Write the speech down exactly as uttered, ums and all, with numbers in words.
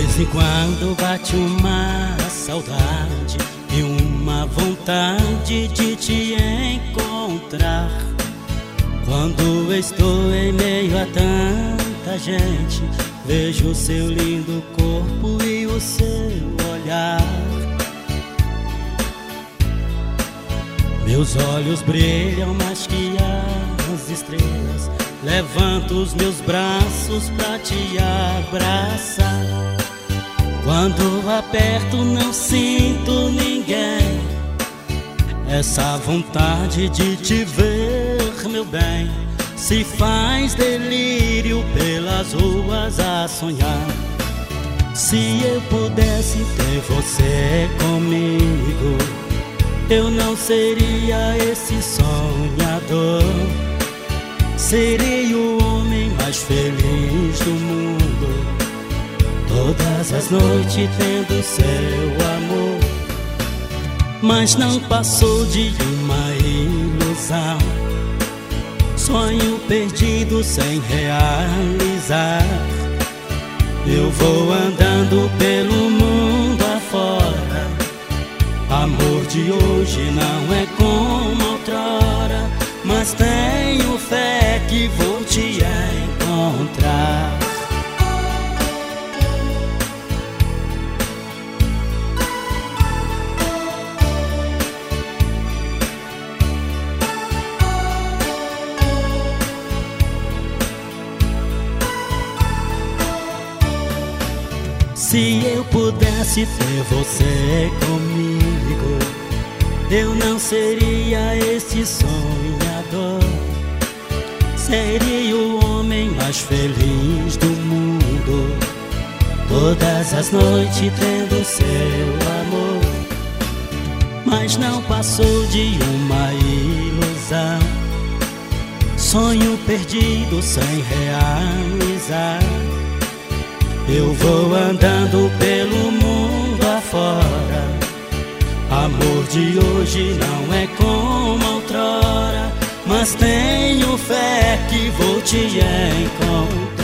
vez em quando bate uma saudade e uma vontade de te encontrar. Quando estou em meio a tanta gente, vejo o seu lindo corpo e o seu olhar. Meus olhos brilham mais que as estrelas, levanto os meus braços pra te abraçar. Quando aperto não sinto ninguém, essa vontade de te ver, meu bem, se faz delírio pelas ruas a sonhar. Se eu pudesse ter você comigo, eu não seria esse sonhador. Seria o homem mais feliz do mundo, todas as noites tendo seu amor. Mas não passou de uma ilusão, sonho perdido sem realizar. Eu vou andando pelo mundo afora, amor de hoje não é como outrora, mas tenho fé que vou te encontrar. Se eu pudesse ter você comigo, eu não seria esse sonhador. Seria o homem mais feliz do mundo, todas as noites tendo seu amor. Mas não passou de uma ilusão, sonho perdido sem realizar. Eu vou andando pelo mundo afora, amor de hoje não é como outrora, mas tenho fé que vou te encontrar.